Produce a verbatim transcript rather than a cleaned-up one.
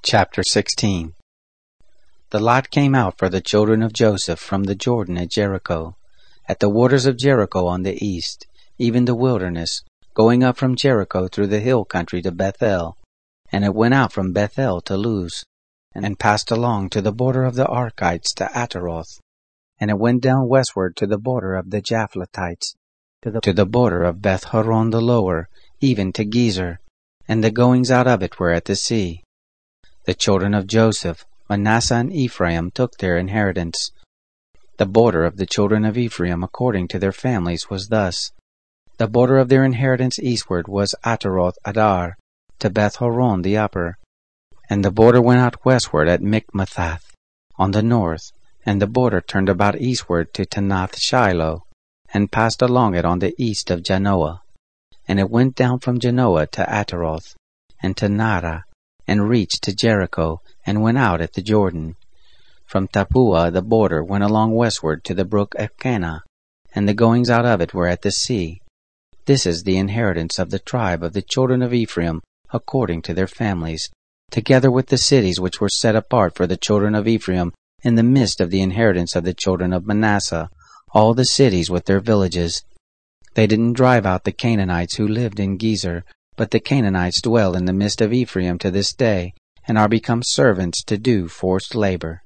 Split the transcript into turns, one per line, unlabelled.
Chapter sixteen. The lot came out for the children of Joseph from the Jordan at Jericho, at the waters of Jericho on the east, even the wilderness, going up from Jericho through the hill country to Bethel. And it went out from Bethel to Luz, and passed along to the border of the Arkites to Ataroth. And it went down westward to the border of the Japhletites, to the, to the border of Beth Horon the lower, even to Gezer, and the goings out of it were at the sea. The children of Joseph, Manasseh and Ephraim, took their inheritance. The border of the children of Ephraim according to their families was thus. The border of their inheritance eastward was Ataroth Adar, to Beth Horon the upper. And the border went out westward at Mikmethath, on the north, and the border turned about eastward to Tanath Shiloh, and passed along it on the east of Janoah. And it went down from Janoah to Ataroth, and to Nara, and reached to Jericho, and went out at the Jordan. From Tappuah the border went along westward to the brook Elkanah, and the goings out of it were at the sea. This is the inheritance of the tribe of the children of Ephraim according to their families, together with the cities which were set apart for the children of Ephraim in the midst of the inheritance of the children of Manasseh, all the cities with their villages. They didn't drive out the Canaanites who lived in Gezer, but the Canaanites dwell in the midst of Ephraim to this day, and are become servants to do forced labor.